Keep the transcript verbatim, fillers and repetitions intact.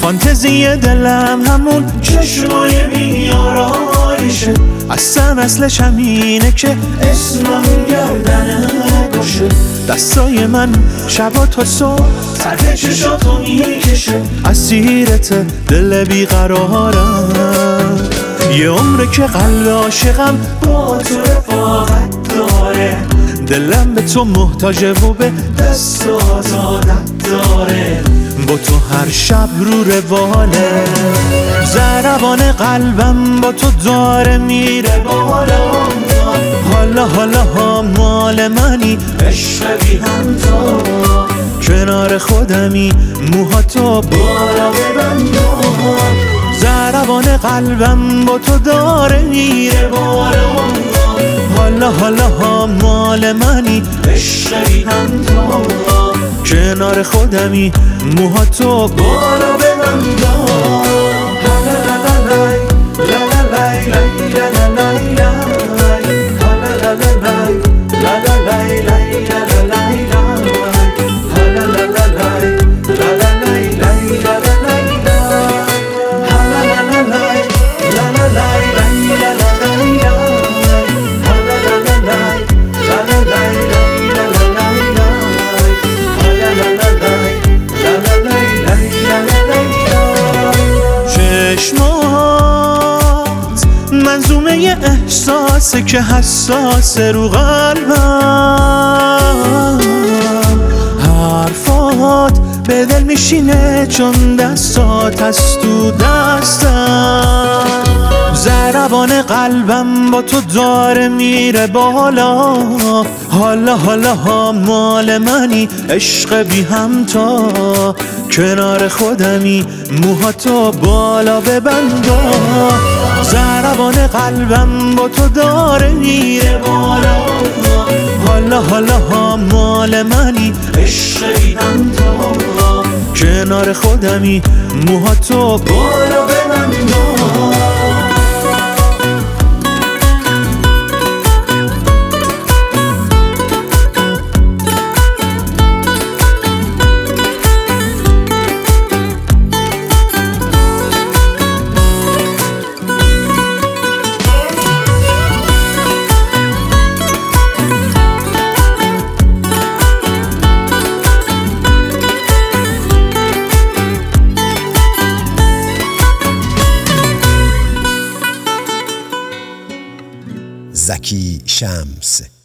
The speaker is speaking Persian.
فانتزی دلم همون چشمای بیارایشه، اصلا اصلش همینه که اسمم گردنه باشه. دستای من شبا تا صبح طرح چشاتو میکشه، اسیرت دل بیقرارم. یه عمره که قلب عاشقم با تو رفاقت داره، دلم به تو محتاجه و به دستات عادت داره، با تو هر شب رو رواله. ضربان قلبم با تو داره میره بالا، حالا حالا ها مال منی، عشق بی همتا. کنار خودمی موهاتو بالا ببندم، ضربان قلبم با تو داره میره بالا، حالا حالا ها مال منی، عشق بی همتا. کنار خودمی موهاتو بالا ببندم. چشمات منظومه احساسه که حساسه رو قلبم، حرفات به دل میشینه چون دستات از تو دستم. ضربان قلبم با تو داره میره بالا، حالا حالا ها مال منی، عشق بی همتا. کنار خودمی موهاتو بالا ببندم، ضربان قلبم با تو داره میره بالا، حالا حالا ها مال منی، عشق بی همتا. کنار خودمی موهاتو بالا ببندم. زکی شمس